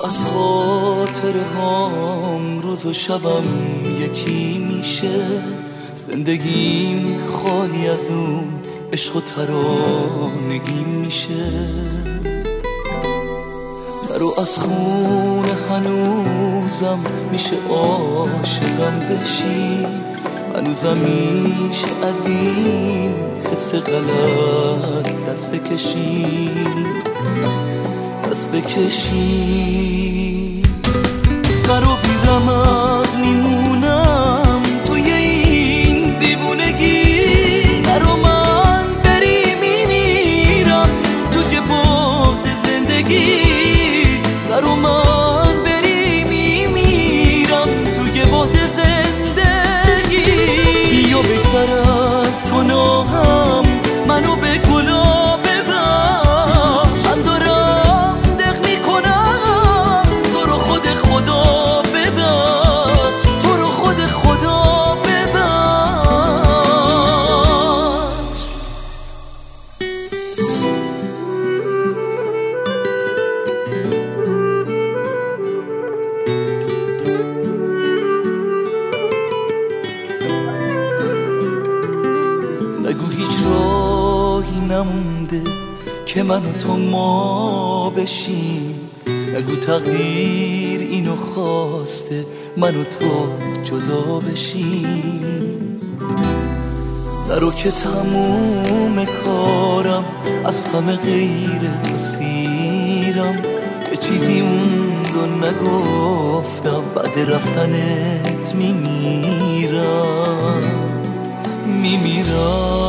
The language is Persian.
از خاطر هام روز و شبم یکی میشه، زندگیم خالی از اون عشق و ترانگی میشه. نرو از خون هنوزم میشه عاشقم بشی، هنوزم میشه از این حس غلط دست بکشی، دست بکشی. قرو بی رمق میمونم توی این دیوونگی، قرو من بری میمیرم توی بعد زندگی، قرو من بری میمیرم توی بعد زندگی. بیا بگذر از گناهم، منو به گلا ببخش، من دارم دق میکنم تو رو خود خدا ببخش، تو رو خود خدا ببخش. نگو هیچ راهی نمونده که من و تو ما بشیم، نگو تقدیر اینو خواسته من و تو جدا بشیم. نرو که تموم کارم از همه غیر تو سیرم، یه چیزی موند و نگفتم بعد رفتنت میمیرم، میمیرم.